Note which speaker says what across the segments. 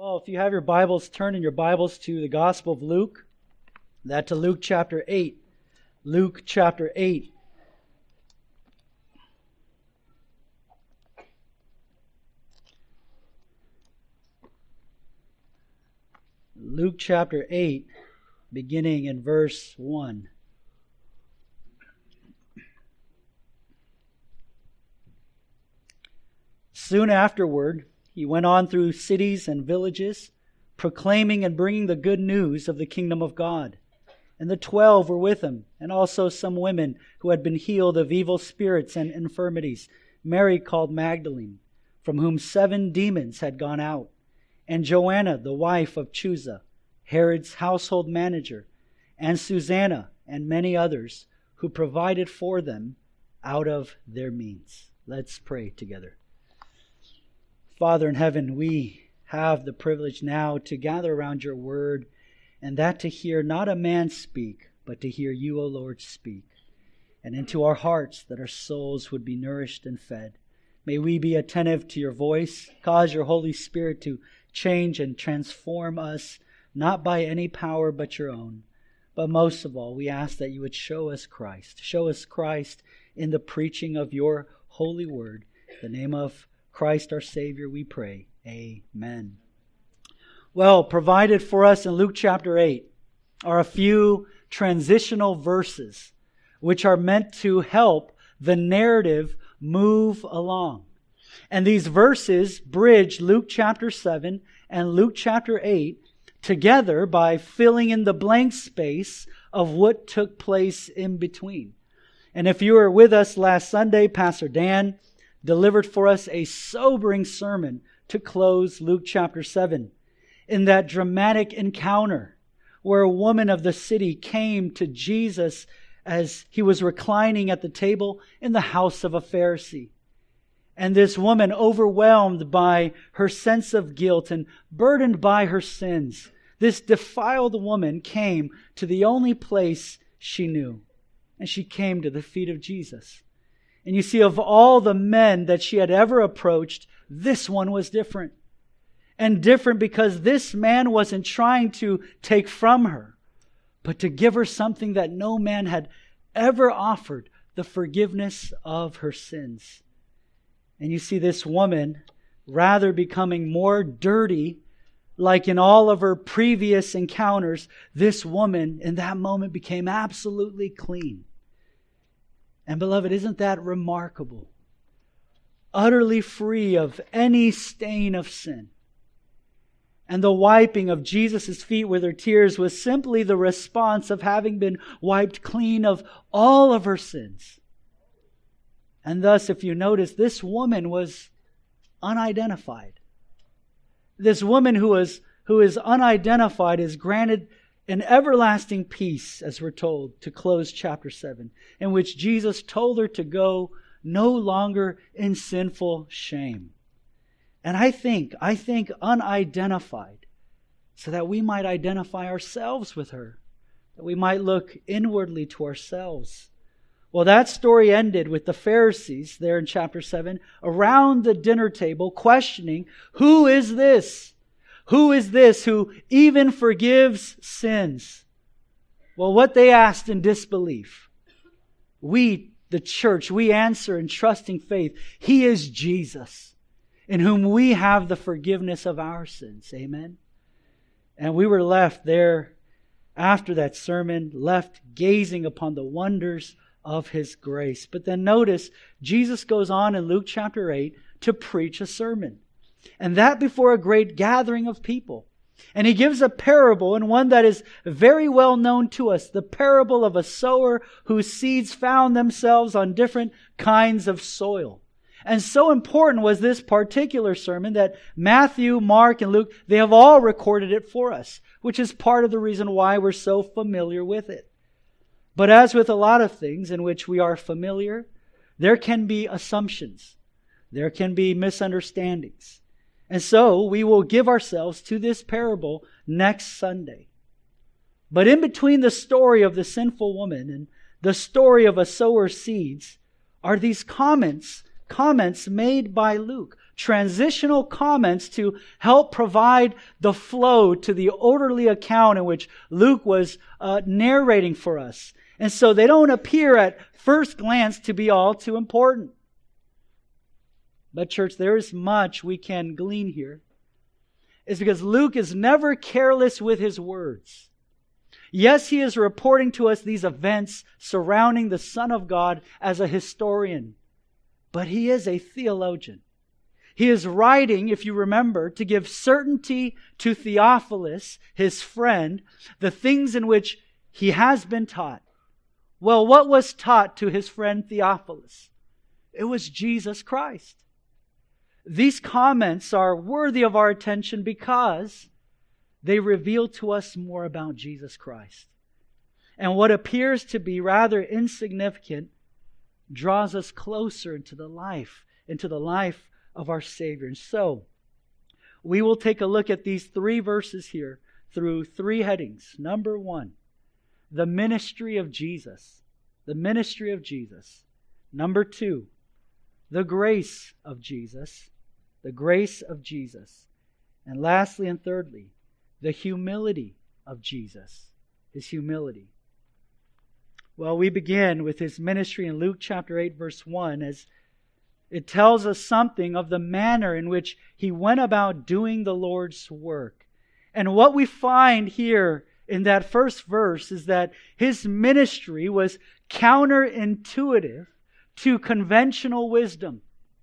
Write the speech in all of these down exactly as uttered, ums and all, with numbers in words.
Speaker 1: Well, if you have your Bibles, turn in your Bibles to the Gospel of Luke, that to Luke chapter eight. Luke chapter eight. Luke chapter eight, beginning in verse one. Soon afterward, he went on through cities and villages, proclaiming and bringing the good news of the kingdom of God. And the twelve were with him, and also some women who had been healed of evil spirits and infirmities, Mary called Magdalene, from whom seven demons had gone out, and Joanna, the wife of Chuza, Herod's household manager, and Susanna, and many others who provided for them out of their means. Let's pray together. Father in heaven, we have the privilege now to gather around your word, and that to hear not a man speak, but to hear you, O Lord, speak. And into our hearts that our souls would be nourished and fed. May we be attentive to your voice. Cause your Holy Spirit to change and transform us, not by any power but your own. But most of all, we ask that you would show us Christ. Show us Christ in the preaching of your holy word. In the name of Christ our Savior, we pray. Amen. Well, provided for us in Luke chapter eight are a few transitional verses which are meant to help the narrative move along. And these verses bridge Luke chapter seven and Luke chapter eight together by filling in the blank space of what took place in between. And if you were with us last Sunday, Pastor Dan delivered for us a sobering sermon to close Luke chapter seven. In that dramatic encounter where a woman of the city came to Jesus as he was reclining at the table in the house of a Pharisee. And this woman, overwhelmed by her sense of guilt and burdened by her sins, this defiled woman came to the only place she knew. And she came to the feet of Jesus. And you see, of all the men that she had ever approached, this one was different. And different because this man wasn't trying to take from her, but to give her something that no man had ever offered, the forgiveness of her sins. And you see this woman, rather becoming more dirty, like in all of her previous encounters, this woman in that moment became absolutely clean. And beloved, isn't that remarkable? Utterly free of any stain of sin. And the wiping of Jesus' feet with her tears was simply the response of having been wiped clean of all of her sins. And thus, if you notice, this woman was unidentified. This woman who is, who is unidentified is granted an everlasting peace, as we're told, to close chapter seven, in which Jesus told her to go no longer in sinful shame. And I think, I think unidentified, so that we might identify ourselves with her, that we might look inwardly to ourselves. Well, that story ended with the Pharisees there in chapter seven around the dinner table questioning, who is this? Who is this who even forgives sins? Well, what they asked in disbelief, we, the church, we answer in trusting faith. He is Jesus, in whom we have the forgiveness of our sins. Amen. And we were left there after that sermon, left gazing upon the wonders of His grace. But then notice, Jesus goes on in Luke chapter eight to preach a sermon. And that before a great gathering of people. And He gives a parable, and one that is very well known to us, the parable of a sower whose seeds found themselves on different kinds of soil. And so important was this particular sermon that Matthew, Mark, and Luke, they have all recorded it for us, which is part of the reason why we're so familiar with it. But as with a lot of things in which we are familiar, there can be assumptions. There can be misunderstandings. And so we will give ourselves to this parable next Sunday. But in between the story of the sinful woman and the story of a sower's seeds are these comments, comments made by Luke, transitional comments to help provide the flow to the orderly account in which Luke was uh, narrating for us. And so they don't appear at first glance to be all too important. But church, there is much we can glean here. It's because Luke is never careless with his words. Yes, he is reporting to us these events surrounding the Son of God as a historian, but he is a theologian. He is writing, if you remember, to give certainty to Theophilus, his friend, the things in which he has been taught. Well, what was taught to his friend Theophilus? It was Jesus Christ. These comments are worthy of our attention because they reveal to us more about Jesus Christ. And what appears to be rather insignificant draws us closer into the life, into the life of our Savior. And so, we will take a look at these three verses here through three headings. Number one, the ministry of Jesus. The ministry of Jesus. Number two, the grace of Jesus. The grace of Jesus. And lastly and thirdly, the humility of Jesus. His humility. Well, we begin with His ministry in Luke chapter eight, verse one, as it tells us something of the manner in which He went about doing the Lord's work. And what we find here in that first verse is that His ministry was counterintuitive to conventional wisdom.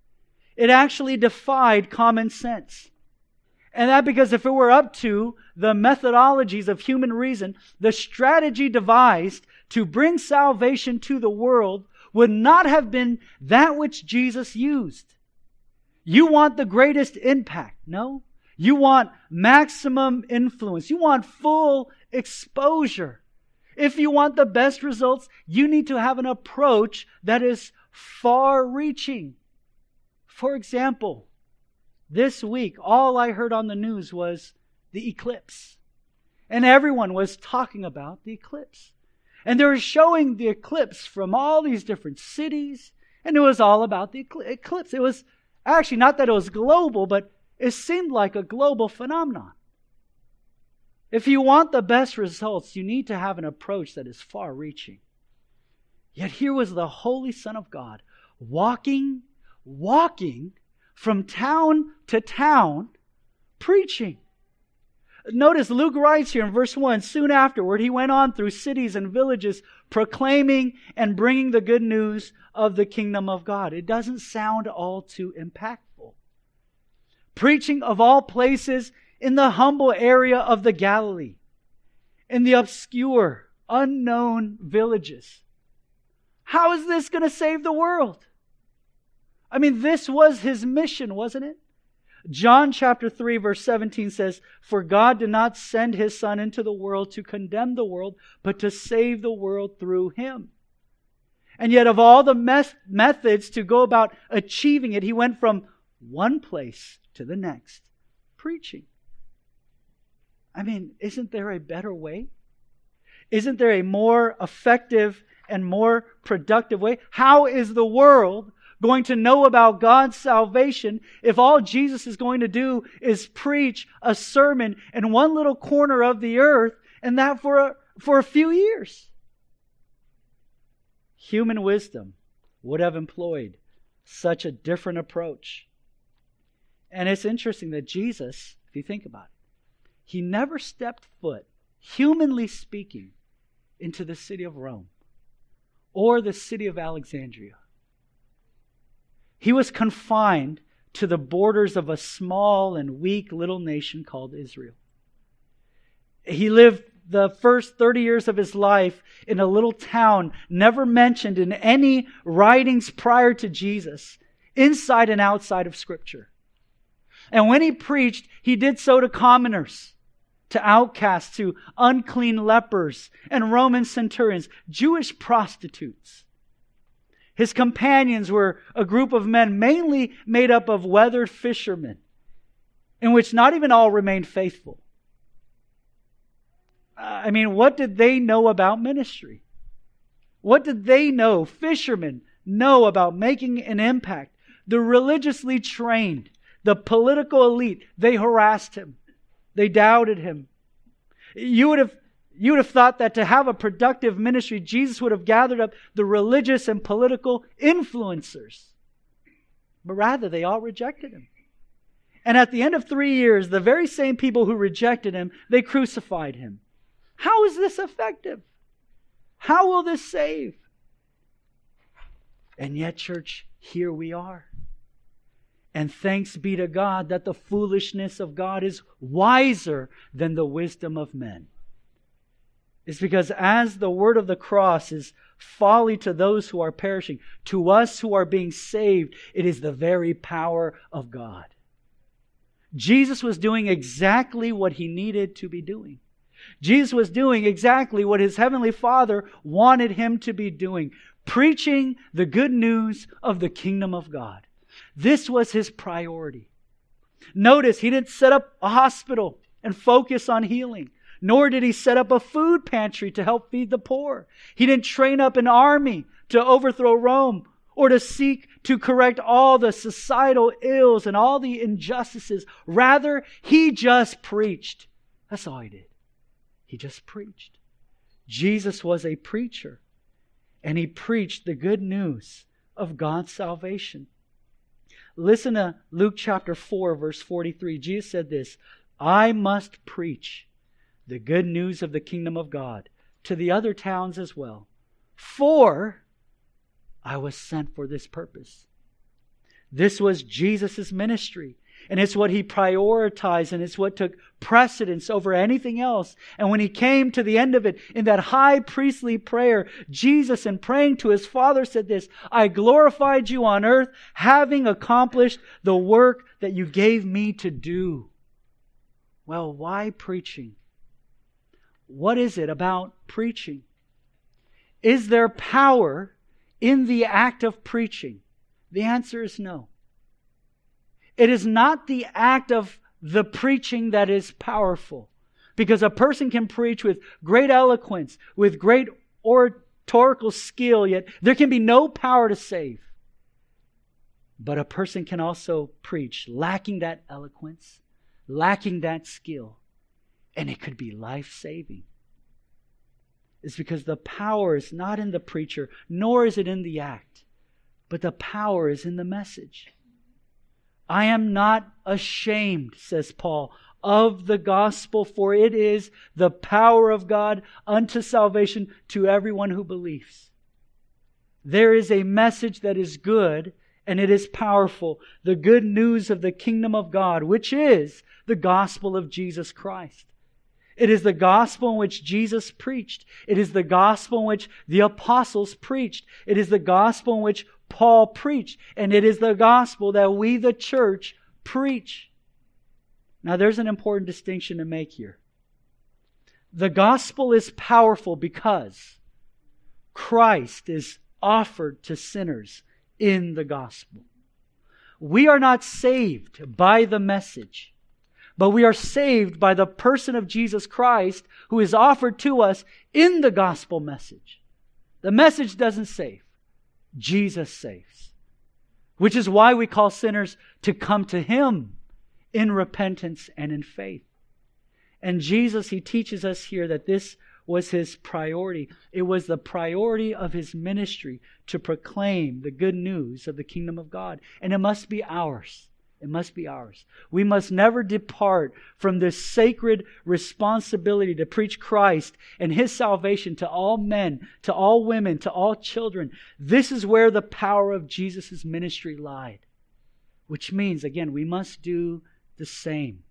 Speaker 1: It actually defied common sense. And that because if it were up to the methodologies of human reason, the strategy devised to bring salvation to the world would not have been that which Jesus used. You want the greatest impact? No. You want maximum influence. You want full exposure. If you want the best results, you need to have an approach that is far-reaching. For example, this week, all I heard on the news was the eclipse. And everyone was talking about the eclipse. And they were showing the eclipse from all these different cities. And it was all about the eclipse. It was actually not that it was global, but it seemed like a global phenomenon. If you want the best results, you need to have an approach that is far-reaching. Yet here was the Holy Son of God walking, walking from town to town, preaching. Notice Luke writes here in verse one, soon afterward, he went on through cities and villages, proclaiming and bringing the good news of the kingdom of God. It doesn't sound all too impactful. Preaching of all places in the humble area of the Galilee, in the obscure, unknown villages. How is this going to save the world? I mean, this was His mission, wasn't it? John chapter three verse seventeen says, for God did not send His Son into the world to condemn the world, but to save the world through Him. And yet of all the mes- methods to go about achieving it, He went from one place to the next, preaching. I mean, isn't there a better way? Isn't there a more effective and more productive way? How is the world going to know about God's salvation if all Jesus is going to do is preach a sermon in one little corner of the earth, and that for a, for a few years? Human wisdom would have employed such a different approach. And it's interesting that Jesus, if you think about it, He never stepped foot, humanly speaking, into the city of Rome or the city of Alexandria. He was confined to the borders of a small and weak little nation called Israel. He lived the first thirty years of his life in a little town never mentioned in any writings prior to Jesus, inside and outside of Scripture. And when He preached, He did so to commoners, to outcasts, to unclean lepers and Roman centurions, Jewish prostitutes. His companions were a group of men mainly made up of weathered fishermen, in which not even all remained faithful. I mean, what did they know about ministry? What did they know, fishermen, know about making an impact? The religiously trained, the political elite, they harassed him. They doubted him. You would have, you would have thought that to have a productive ministry, Jesus would have gathered up the religious and political influencers. But rather, they all rejected him. And at the end of three years, the very same people who rejected him, they crucified him. How is this effective? How will this save? And yet, church, here we are. And thanks be to God that the foolishness of God is wiser than the wisdom of men. It's because as the word of the cross is folly to those who are perishing, to us who are being saved, it is the very power of God. Jesus was doing exactly what He needed to be doing. Jesus was doing exactly what His Heavenly Father wanted Him to be doing, preaching the good news of the kingdom of God. This was His priority. Notice He didn't set up a hospital and focus on healing, nor did He set up a food pantry to help feed the poor. He didn't train up an army to overthrow Rome or to seek to correct all the societal ills and all the injustices. Rather, He just preached. That's all He did. He just preached. Jesus was a preacher, and He preached the good news of God's salvation. Listen to Luke chapter four, verse forty-three. Jesus said this, "I must preach the good news of the kingdom of God to the other towns as well, for I was sent for this purpose." This was Jesus' ministry. And it's what He prioritized, and it's what took precedence over anything else. And when He came to the end of it, in that high priestly prayer, Jesus, in praying to His Father, said this, "I glorified You on earth, having accomplished the work that You gave Me to do." Well, why preaching? What is it about preaching? Is there power in the act of preaching? The answer is no. It is not the act of the preaching that is powerful. Because a person can preach with great eloquence, with great oratorical skill, yet there can be no power to save. But a person can also preach lacking that eloquence, lacking that skill, and it could be life-saving. It's because the power is not in the preacher, nor is it in the act, but the power is in the message. "I am not ashamed," says Paul, "of the gospel, for it is the power of God unto salvation to everyone who believes." There is a message that is good and it is powerful. The good news of the kingdom of God, which is the gospel of Jesus Christ. It is the gospel in which Jesus preached. It is the gospel in which the apostles preached. It is the gospel in which Paul preached. And it is the gospel that we, the church, preach. Now there's an important distinction to make here. The gospel is powerful because Christ is offered to sinners in the gospel. We are not saved by the message, but we are saved by the person of Jesus Christ, who is offered to us in the gospel message. The message doesn't save. Jesus saves. Which is why we call sinners to come to Him in repentance and in faith. And Jesus, He teaches us here that this was His priority. It was the priority of His ministry to proclaim the good news of the kingdom of God. And it must be ours. It must be ours. We must never depart from this sacred responsibility to preach Christ and His salvation to all men, to all women, to all children. This is where the power of Jesus' ministry lied. Which means, again, we must do the same.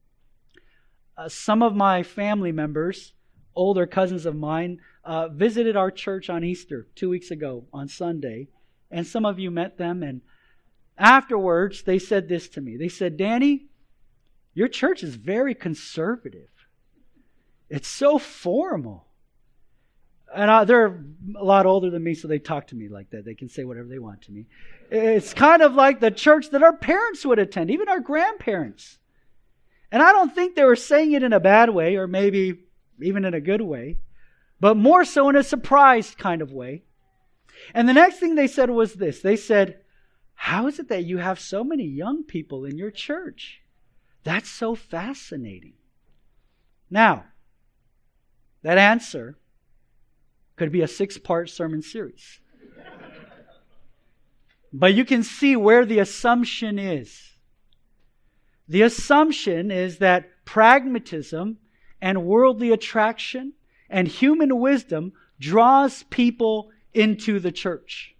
Speaker 1: Uh, some of my family members, older cousins of mine, uh, visited our church on Easter two weeks ago on Sunday. And some of you met them, and afterwards, they said this to me. They said, "Danny, your church is very conservative. It's so formal." And I, they're a lot older than me, so they talk to me like that. They can say whatever they want to me. It's kind of like the church that our parents would attend, even our grandparents. And I don't think they were saying it in a bad way, or maybe even in a good way, but more so in a surprised kind of way. And the next thing they said was this. They said, how is it that you have so many young people in your church? That's so fascinating. Now, that answer could be a six-part sermon series. But you can see where the assumption is. The assumption is that pragmatism and worldly attraction and human wisdom draws people into the church.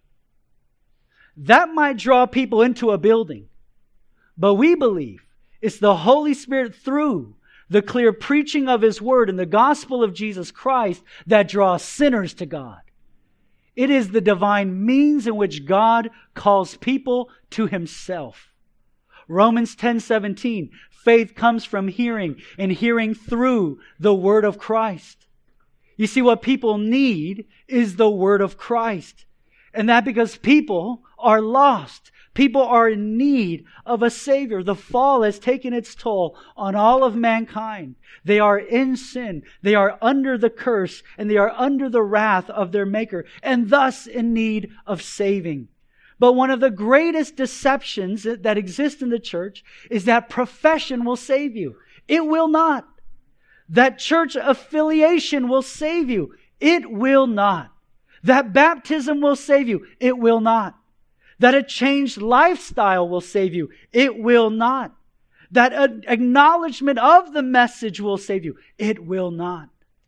Speaker 1: That might draw people into a building, but we believe it's the Holy Spirit through the clear preaching of His Word and the gospel of Jesus Christ that draws sinners to God. It is the divine means in which God calls people to Himself. Romans ten seventeen, faith comes from hearing, and hearing through the Word of Christ. You see, what people need is the Word of Christ. And that because people are lost. People are in need of a Savior. The fall has taken its toll on all of mankind. They are in sin. They are under the curse, and they are under the wrath of their Maker, and thus in need of saving. But one of the greatest deceptions that exist in the church is that profession will save you. It will not. That church affiliation will save you. It will not. That baptism will save you. It will not. That a changed lifestyle will save you. It will not. That an acknowledgement of the message will save you. It will not.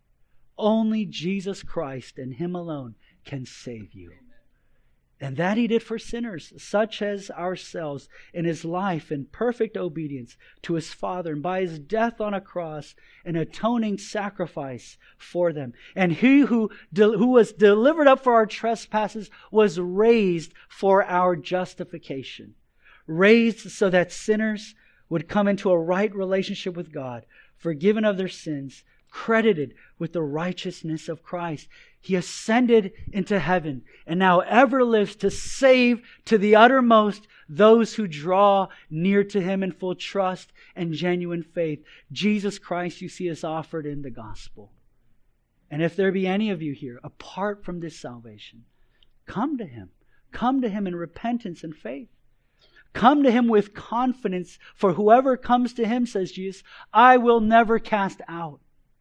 Speaker 1: Only Jesus Christ and Him alone can save you. And that He did for sinners, such as ourselves, in His life in perfect obedience to His Father, and by His death on a cross, an atoning sacrifice for them. And He who, de- who was delivered up for our trespasses was raised for our justification. Raised so that sinners would come into a right relationship with God, forgiven of their sins, credited with the righteousness of Christ. He ascended into heaven and now ever lives to save to the uttermost those who draw near to Him in full trust and genuine faith. Jesus Christ, you see, is offered in the gospel. And if there be any of you here apart from this salvation, come to Him. Come to Him in repentance and faith. Come to Him with confidence, for whoever comes to Him, says Jesus, I will never cast out.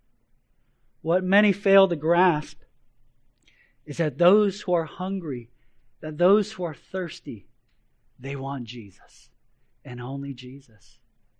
Speaker 1: What many fail to grasp is that those who are hungry, that those who are thirsty, they want Jesus and only Jesus.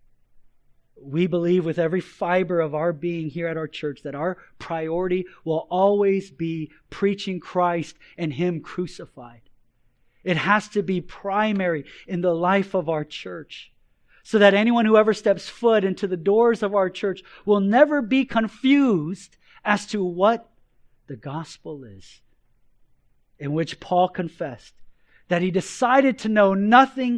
Speaker 1: We believe with every fiber of our being here at our church that our priority will always be preaching Christ and Him crucified. It has to be primary in the life of our church, so that anyone who ever steps foot into the doors of our church will never be confused as to what the gospel is, in which Paul confessed that he decided to know nothing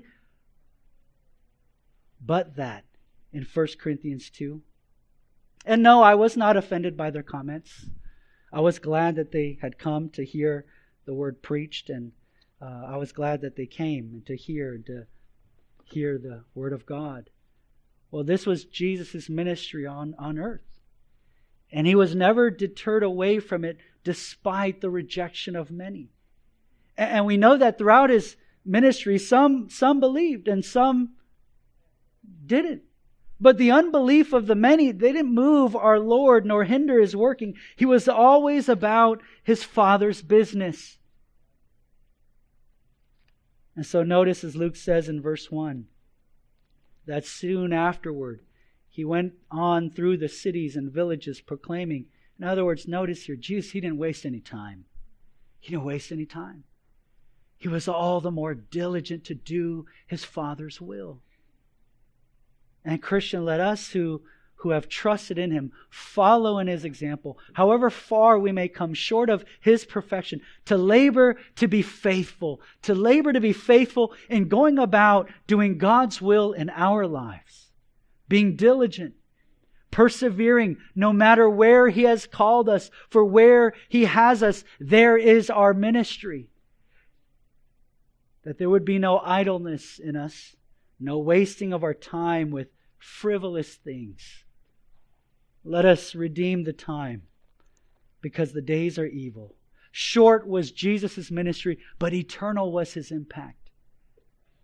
Speaker 1: but that in First Corinthians two. And no, I was not offended by their comments. I was glad that they had come to hear the word preached, and uh, I was glad that they came and to hear and to hear the word of God. Well, this was Jesus' ministry on, on earth. And He was never deterred away from it despite the rejection of many. And we know that throughout His ministry, some, some believed and some didn't. But the unbelief of the many, they didn't move our Lord nor hinder His working. He was always about His Father's business. And so notice, as Luke says in verse one, that soon afterward, He went on through the cities and villages proclaiming. In other words, notice here, Jesus, He didn't waste any time. He didn't waste any time. He was all the more diligent to do His Father's will. And Christian, let us who, who have trusted in Him follow in His example, however far we may come short of His perfection, to labor to be faithful, to labor to be faithful in going about doing God's will in our lives. Being diligent, persevering, no matter where He has called us, for where He has us, there is our ministry. That there would be no idleness in us, no wasting of our time with frivolous things. Let us redeem the time, because the days are evil. Short was Jesus' ministry, but eternal was His impact.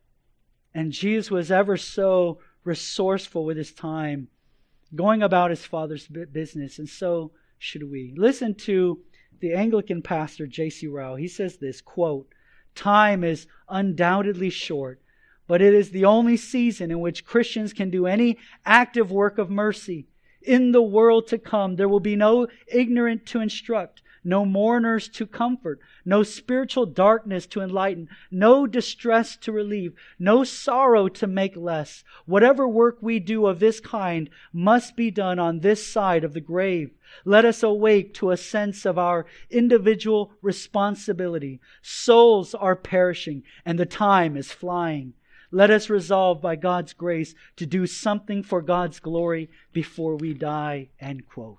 Speaker 1: And Jesus was ever so resourceful with his time, going about his Father's business, and so should we. Listen to the Anglican pastor, J C Ryle. He says this, quote, "Time is undoubtedly short, but it is the only season in which Christians can do any active work of mercy. In the world to come, there will be no ignorant to instruct, no mourners to comfort, no spiritual darkness to enlighten, no distress to relieve, no sorrow to make less. Whatever work we do of this kind must be done on this side of the grave. Let us awake to a sense of our individual responsibility. Souls are perishing and the time is flying. Let us resolve by God's grace to do something for God's glory before we die," end quote.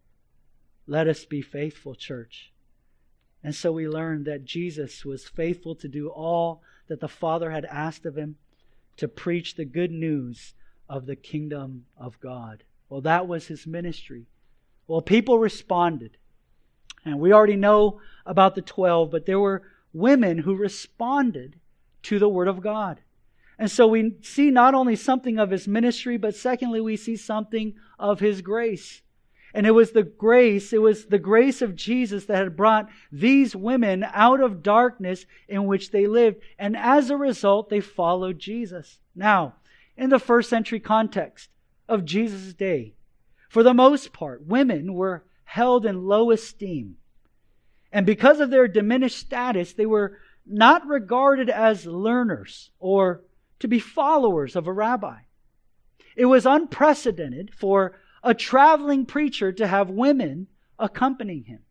Speaker 1: Let us be faithful, church. And so we learned that Jesus was faithful to do all that the Father had asked of him, to preach the good news of the kingdom of God. Well, that was his ministry. Well, people responded. And we already know about the twelve, but there were women who responded to the Word of God. And so we see not only something of his ministry, but secondly, we see something of his grace. And it was the grace, it was the grace of Jesus that had brought these women out of darkness in which they lived. And as a result, they followed Jesus. Now, in the first century context of Jesus' day, for the most part, women were held in low esteem. And because of their diminished status, they were not regarded as learners or to be followers of a rabbi. It was unprecedented for a traveling preacher to have women accompanying him.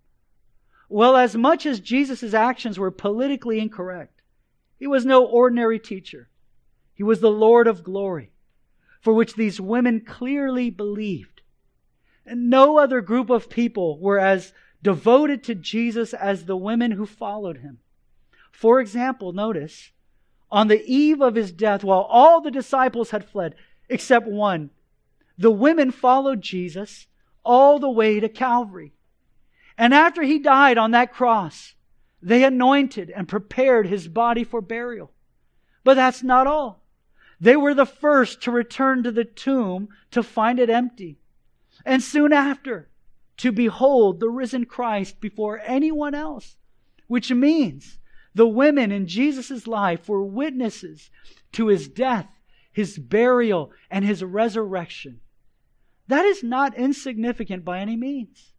Speaker 1: Well, as much as Jesus' actions were politically incorrect, he was no ordinary teacher. He was the Lord of glory, for which these women clearly believed. And no other group of people were as devoted to Jesus as the women who followed him. For example, notice, on the eve of his death, while all the disciples had fled, except one, the women followed Jesus all the way to Calvary. And after he died on that cross, they anointed and prepared his body for burial. But that's not all. They were the first to return to the tomb to find it empty. And soon after, to behold the risen Christ before anyone else. Which means the women in Jesus' life were witnesses to his death, his burial, and his resurrection. That is not insignificant by any means.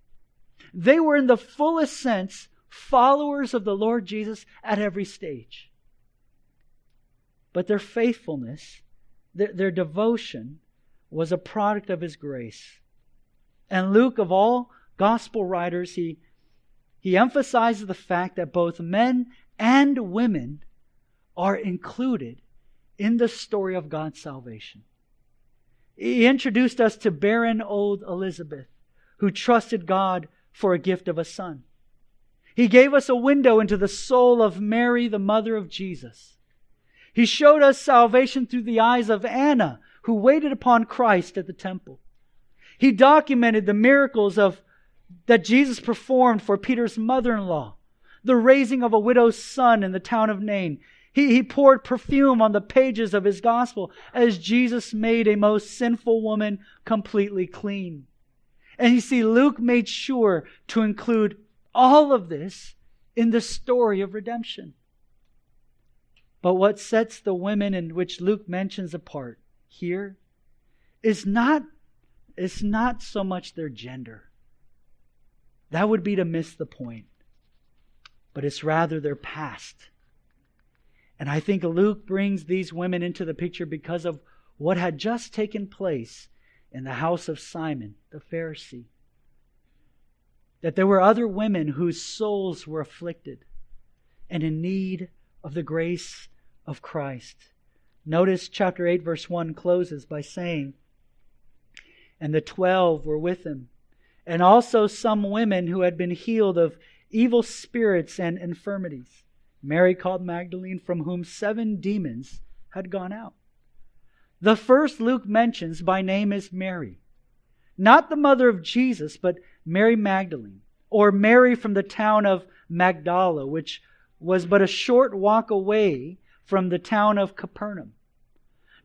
Speaker 1: They were in the fullest sense followers of the Lord Jesus at every stage. But their faithfulness, their, their devotion, was a product of his grace. And Luke, of all gospel writers, he He emphasizes the fact that both men and women are included in the story of God's salvation. He introduced us to barren old Elizabeth, who trusted God for a gift of a son. He gave us a window into the soul of Mary, the mother of Jesus. He showed us salvation through the eyes of Anna, who waited upon Christ at the temple. He documented the miracles of that Jesus performed for Peter's mother-in-law, the raising of a widow's son in the town of Nain. He, he poured perfume on the pages of his gospel as Jesus made a most sinful woman completely clean. And you see, Luke made sure to include all of this in the story of redemption. But what sets the women in which Luke mentions apart here is not, is not so much their gender. That would be to miss the point. But it's rather their past. And I think Luke brings these women into the picture because of what had just taken place in the house of Simon, the Pharisee. That there were other women whose souls were afflicted and in need of the grace of Christ. Notice chapter eight verse one closes by saying, "And the twelve were with him, and also some women who had been healed of evil spirits and infirmities. Mary called Magdalene, from whom seven demons had gone out." The first Luke mentions by name is Mary. Not the mother of Jesus, but Mary Magdalene, or Mary from the town of Magdala, which was but a short walk away from the town of Capernaum.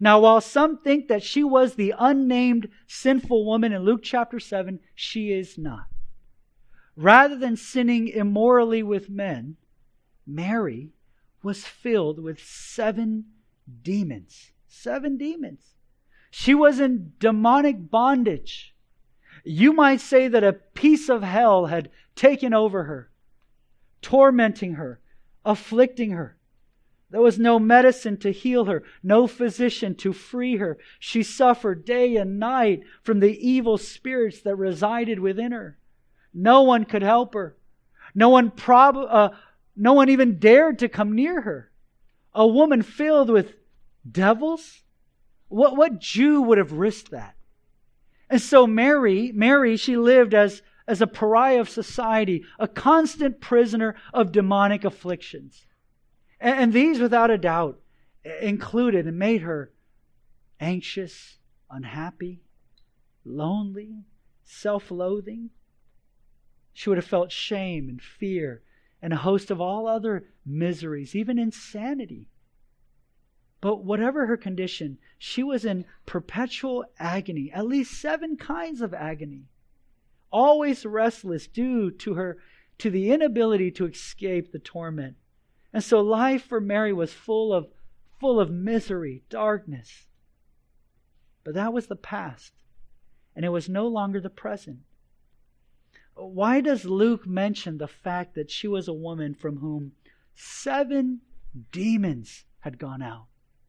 Speaker 1: Now, while some think that she was the unnamed sinful woman in Luke chapter seven, she is not. Rather than sinning immorally with men, Mary was filled with seven demons. Seven demons. She was in demonic bondage. You might say that a piece of hell had taken over her, tormenting her, afflicting her. There was no medicine to heal her, no physician to free her. She suffered day and night from the evil spirits that resided within her. No one could help her. No one prob- uh, no one even dared to come near her. A woman filled with devils? What, what Jew would have risked that? And so Mary, Mary, she lived as, as a pariah of society, a constant prisoner of demonic afflictions. And, and these, without a doubt, included and made her anxious, unhappy, lonely, self-loathing. She would have felt shame and fear and a host of all other miseries, even insanity. But whatever her condition, she was in perpetual agony, at least seven kinds of agony. Always restless due to her, to the inability to escape the torment. And so life for Mary was full of, full of misery, darkness. But that was the past, and it was no longer the present. Why does Luke mention the fact that she was a woman from whom seven demons had gone out?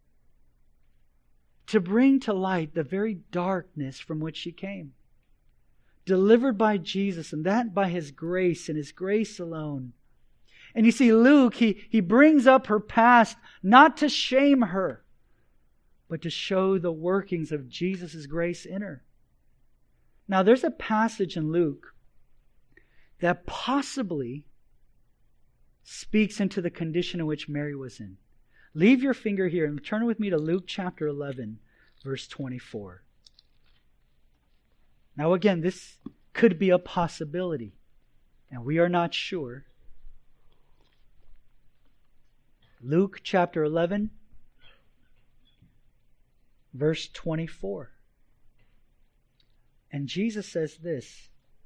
Speaker 1: To bring to light the very darkness from which she came. Delivered by Jesus, and that by His grace and His grace alone. And you see, Luke, he, he brings up her past not to shame her, but to show the workings of Jesus' grace in her. Now, there's a passage in Luke that possibly speaks into the condition in which Mary was in. Leave your finger here and turn with me to Luke chapter eleven, verse twenty-four. Now again, this could be a possibility, and we are not sure. Luke chapter eleven, verse twenty-four. And Jesus says this: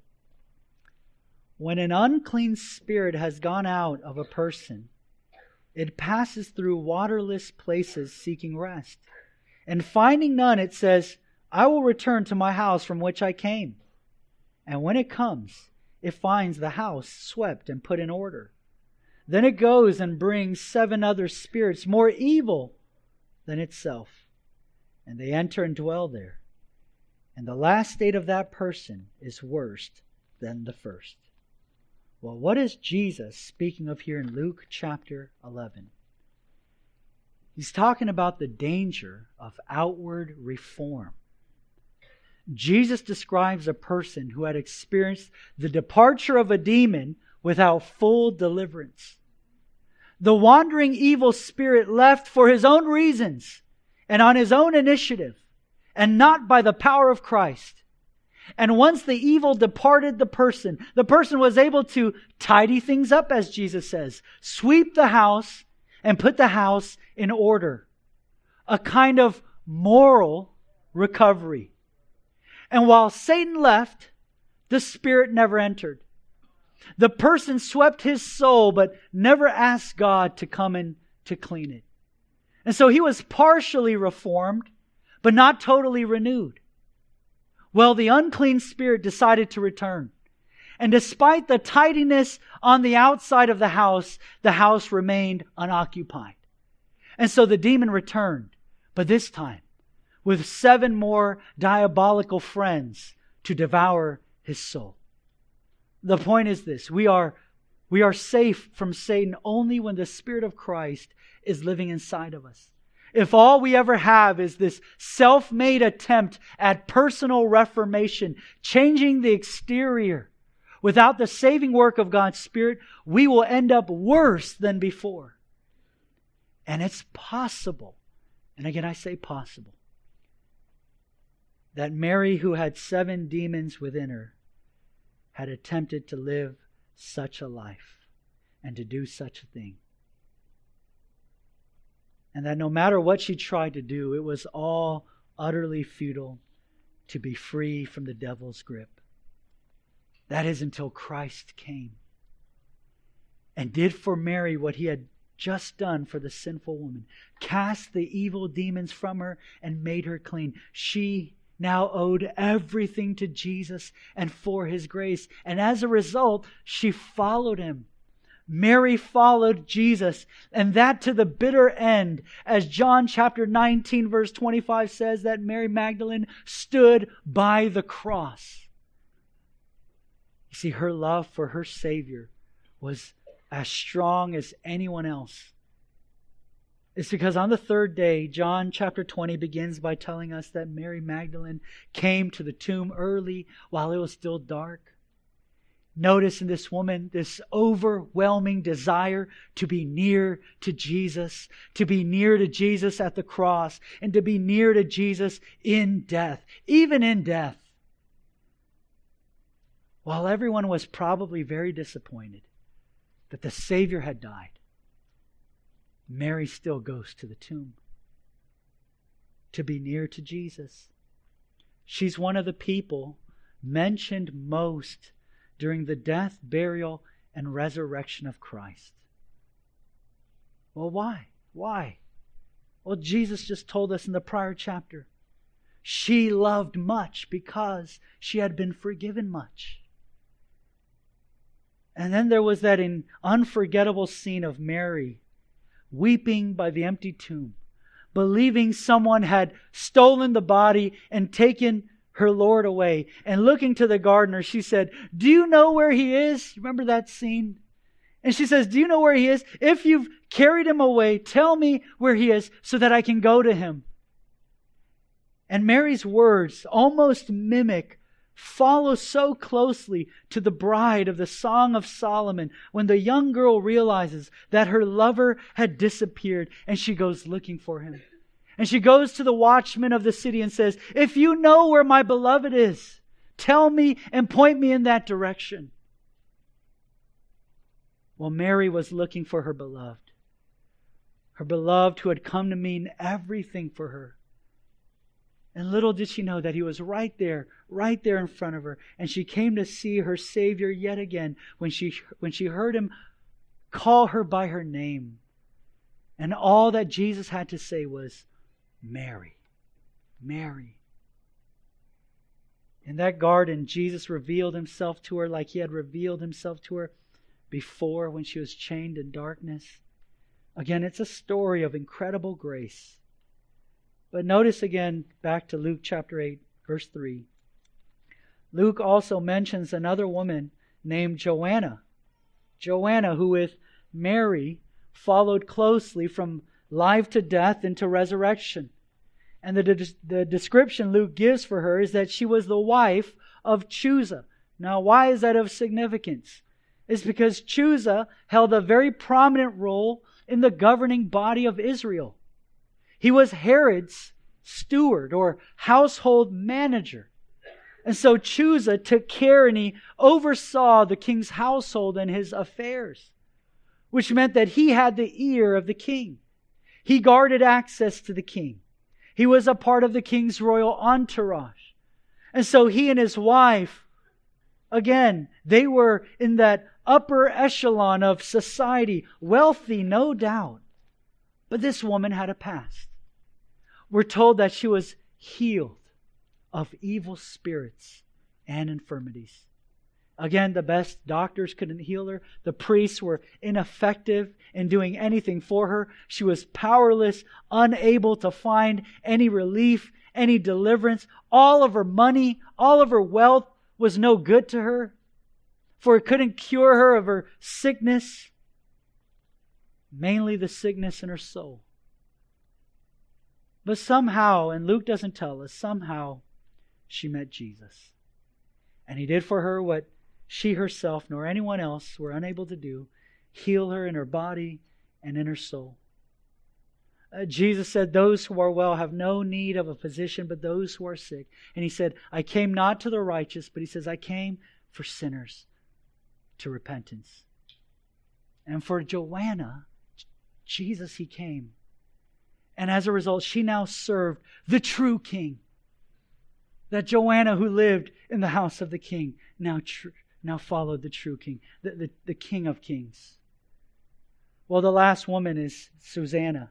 Speaker 1: when an unclean spirit has gone out of a person, it passes through waterless places seeking rest. And finding none, it says, I will return to my house from which I came. And when it comes, it finds the house swept and put in order. Then it goes and brings seven other spirits more evil than itself. And they enter and dwell there. And the last state of that person is worse than the first. Well, what is Jesus speaking of here in Luke chapter eleven? He's talking about the danger of outward reform. Jesus describes a person who had experienced the departure of a demon without full deliverance. The wandering evil spirit left for his own reasons and on his own initiative, and not by the power of Christ. And once the evil departed the person, the person was able to tidy things up, as Jesus says, sweep the house and put the house in order. A kind of moral recovery. And while Satan left, the spirit never entered. The person swept his soul, but never asked God to come in to clean it. And so he was partially reformed, but not totally renewed. Well, the unclean spirit decided to return. And despite the tidiness on the outside of the house, the house remained unoccupied. And so the demon returned, but this time with seven more diabolical friends to devour his soul. The point is this: we are, we are safe from Satan only when the Spirit of Christ is living inside of us. If all we ever have is this self-made attempt at personal reformation, changing the exterior, without the saving work of God's Spirit, we will end up worse than before. And it's possible, and again I say possible, that Mary, who had seven demons within her, had attempted to live such a life and to do such a thing. and that no matter what she tried to do, it was all utterly futile to be free from the devil's grip. That is until Christ came and did for Mary what he had just done for the sinful woman, cast the evil demons from her and made her clean. She now owed everything to Jesus and for his grace. And as a result, she followed him. Mary followed Jesus, and that to the bitter end, as John chapter nineteen verse twenty-five says, that Mary Magdalene stood by the cross. You see, her love for her Savior was as strong as anyone else. It's because on the third day, John chapter twenty begins by telling us that Mary Magdalene came to the tomb early while it was still dark. Notice in this woman this overwhelming desire to be near to Jesus, to be near to Jesus at the cross, and to be near to Jesus in death, even in death. While everyone was probably very disappointed that the Savior had died, Mary still goes to the tomb to be near to Jesus. She's one of the people mentioned most during the death, burial, and resurrection of Christ. Well, why? Why? Well, Jesus just told us in the prior chapter. She loved much because she had been forgiven much. And then there was that unforgettable scene of Mary weeping by the empty tomb, believing someone had stolen the body and taken her Lord away. And looking to the gardener, she said, "Do you know where he is?" Remember that scene? And she says, "Do you know where he is? If you've carried him away, tell me where he is so that I can go to him." And Mary's words almost mimic, follow so closely to the bride of the Song of Solomon when the young girl realizes that her lover had disappeared and she goes looking for him. And she goes to the watchman of the city and says, "If you know where my beloved is, tell me and point me in that direction." Well, Mary was looking for her beloved. Her beloved who had come to mean everything for her. And little did she know that he was right there, right there in front of her. And she came to see her Savior yet again when she, when she heard him call her by her name. And all that Jesus had to say was, "Mary, Mary." In that garden, Jesus revealed himself to her like he had revealed himself to her before when she was chained in darkness. Again, it's a story of incredible grace. But notice again, back to Luke chapter eight, verse three. Luke also mentions another woman named Joanna. Joanna, who with Mary followed closely from life to death into resurrection. And the, de- the description Luke gives for her is that she was the wife of Chuza. Now, why is that of significance? It's because Chuza held a very prominent role in the governing body of Israel. He was Herod's steward or household manager. And so Chuza took care and he oversaw the king's household and his affairs, which meant that he had the ear of the king. He guarded access to the king. He was a part of the king's royal entourage. And so he and his wife, again, they were in that upper echelon of society, wealthy, no doubt. But this woman had a past. We're told that she was healed of evil spirits and infirmities. Again, the best doctors couldn't heal her. The priests were ineffective in doing anything for her. She was powerless, unable to find any relief, any deliverance. All of her money, all of her wealth was no good to her, for it couldn't cure her of her sickness, mainly the sickness in her soul. But somehow, and Luke doesn't tell us, somehow she met Jesus. And he did for her what she herself nor anyone else were unable to do, heal her in her body and in her soul. Uh, Jesus said, "Those who are well have no need of a physician, but those who are sick." And he said, "I came not to the righteous," but he says, "I came for sinners to repentance." And for Joanna, Jesus, he came And as a result, she now served the true king. That Joanna, who lived in the house of the king, now tr- now followed the true king, the, the, the King of Kings. Well, the last woman is Susanna.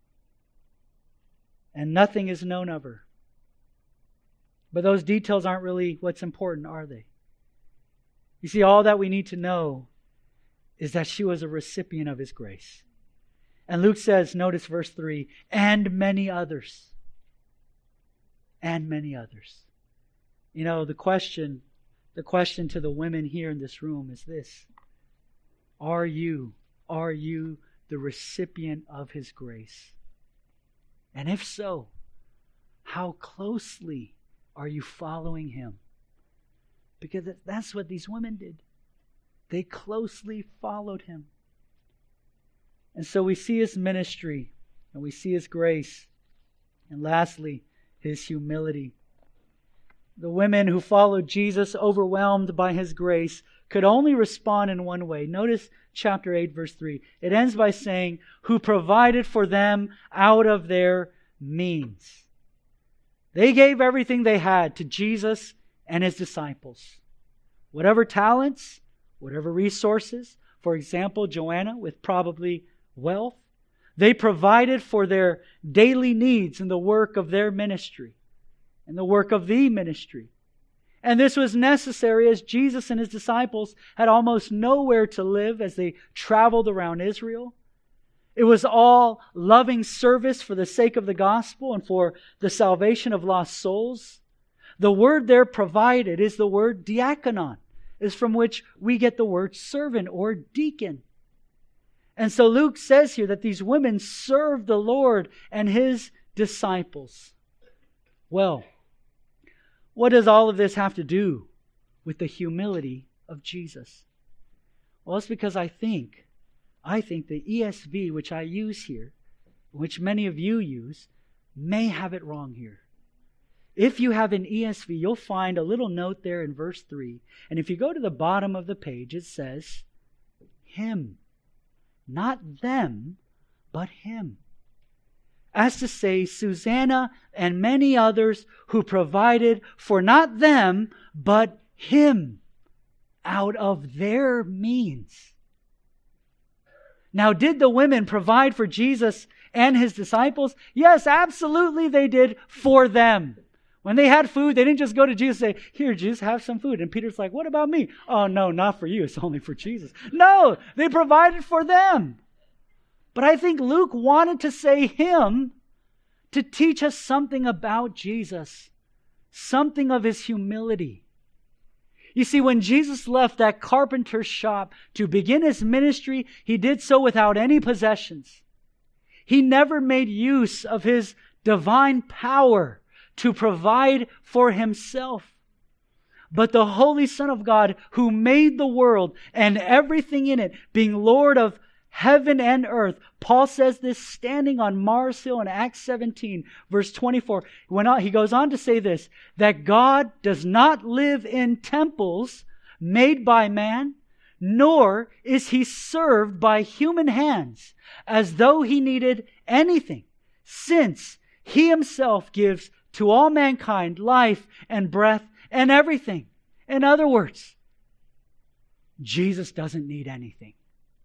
Speaker 1: And nothing is known of her. But those details aren't really what's important, are they? You see, all that we need to know is that she was a recipient of His grace. And Luke says, notice verse three, and many others. And many others. You know, the question, the question to the women here in this room is this. Are you, are you the recipient of His grace? And if so, how closely are you following Him? Because that's what these women did. They closely followed Him. And so we see His ministry, and we see His grace, and lastly, His humility. The women who followed Jesus, overwhelmed by His grace, could only respond in one way. Notice chapter eight, verse three. It ends by saying, who provided for them out of their means. They gave everything they had to Jesus and His disciples. Whatever talents, whatever resources, for example, Joanna with probably wealth, they provided for their daily needs in the work of their ministry, and the work of the ministry. And this was necessary as Jesus and His disciples had almost nowhere to live as they traveled around Israel. It was all loving service for the sake of the gospel and for the salvation of lost souls. The word there provided is the word diakonon, is from which we get the word servant or deacon. And so Luke says here that these women served the Lord and His disciples. Well, what does all of this have to do with the humility of Jesus? Well, it's because I think, I think the E S V, which I use here, which many of you use, may have it wrong here. If you have an E S V, you'll find a little note there in verse three. And if you go to the bottom of the page, it says, Him. Not them, but Him. As to say, Susanna and many others who provided for not them, but Him out of their means. Now, did the women provide for Jesus and His disciples? Yes, absolutely they did for them. When they had food, they didn't just go to Jesus and say, here, Jesus, have some food. And Peter's like, what about me? Oh, no, not for you. It's only for Jesus. No, they provided for them. But I think Luke wanted to say Him to teach us something about Jesus, something of His humility. You see, when Jesus left that carpenter's shop to begin His ministry, He did so without any possessions. He never made use of His divine power to provide for Himself. But the Holy Son of God, who made the world and everything in it, being Lord of heaven and earth. Paul says this standing on Mars Hill in Acts seventeen, verse twenty-four. When he goes on to say this, that God does not live in temples made by man, nor is He served by human hands as though He needed anything, since He Himself gives to all mankind life and breath and everything. In other words, Jesus doesn't need anything.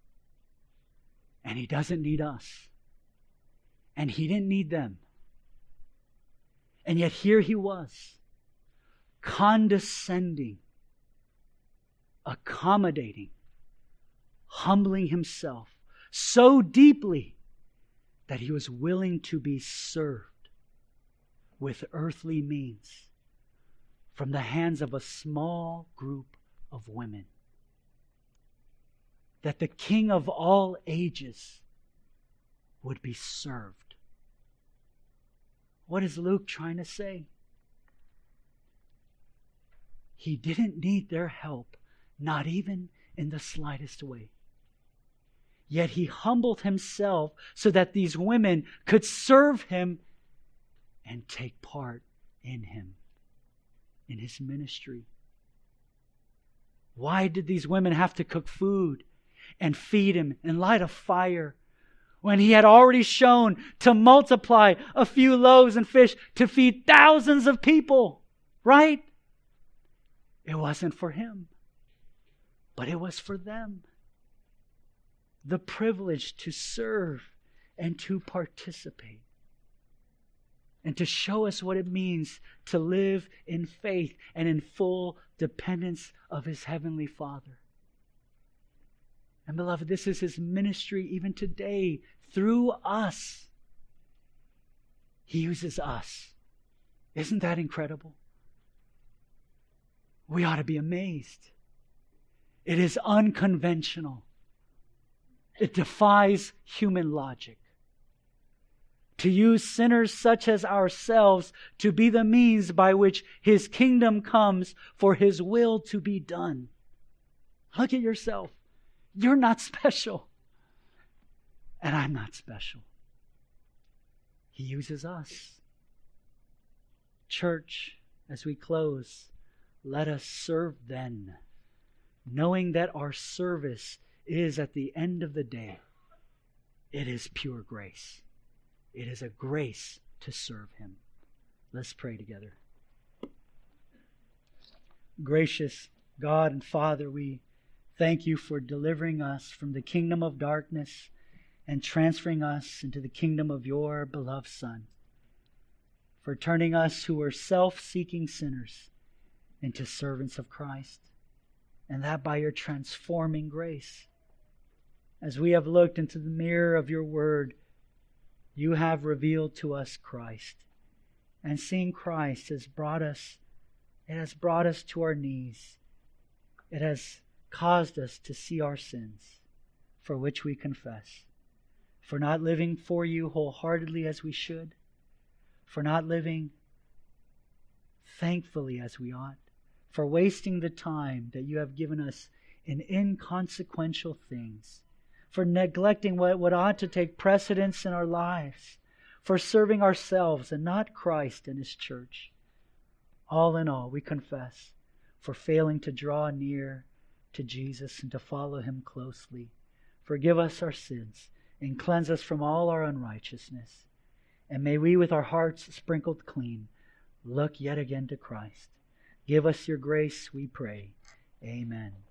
Speaker 1: And He doesn't need us. And He didn't need them. And yet here He was, condescending, accommodating, humbling Himself so deeply that He was willing to be served with earthly means from the hands of a small group of women. That the King of all ages would be served. What is Luke trying to say? He didn't need their help, not even in the slightest way. Yet He humbled Himself so that these women could serve Him and take part in Him, in His ministry. Why did these women have to cook food and feed Him and light a fire when He had already shown to multiply a few loaves and fish to feed thousands of people, right? It wasn't for Him, but it was for them. The privilege to serve and to participate, and to show us what it means to live in faith and in full dependence of His Heavenly Father. And beloved, this is His ministry even today through us. He uses us. Isn't that incredible? We ought to be amazed. It is unconventional. It defies human logic. To use sinners such as ourselves to be the means by which His kingdom comes for His will to be done. Look at yourself. You're not special. And I'm not special. He uses us. Church, as we close, let us serve then, knowing that our service is at the end of the day, it is pure grace. It is a grace to serve Him. Let's pray together. Gracious God and Father, we thank You for delivering us from the kingdom of darkness and transferring us into the kingdom of Your beloved Son, for turning us who were self-seeking sinners into servants of Christ, and that by Your transforming grace. As we have looked into the mirror of Your word, You have revealed to us Christ. And seeing Christ has brought us, it has brought us to our knees. It has caused us to see our sins, for which we confess. For not living for You wholeheartedly as we should. For not living thankfully as we ought. For wasting the time that You have given us in inconsequential things. For neglecting what, what ought to take precedence in our lives, for serving ourselves and not Christ and His church. All in all, we confess, for failing to draw near to Jesus and to follow Him closely. Forgive us our sins and cleanse us from all our unrighteousness. And may we, with our hearts sprinkled clean, look yet again to Christ. Give us Your grace, we pray. Amen.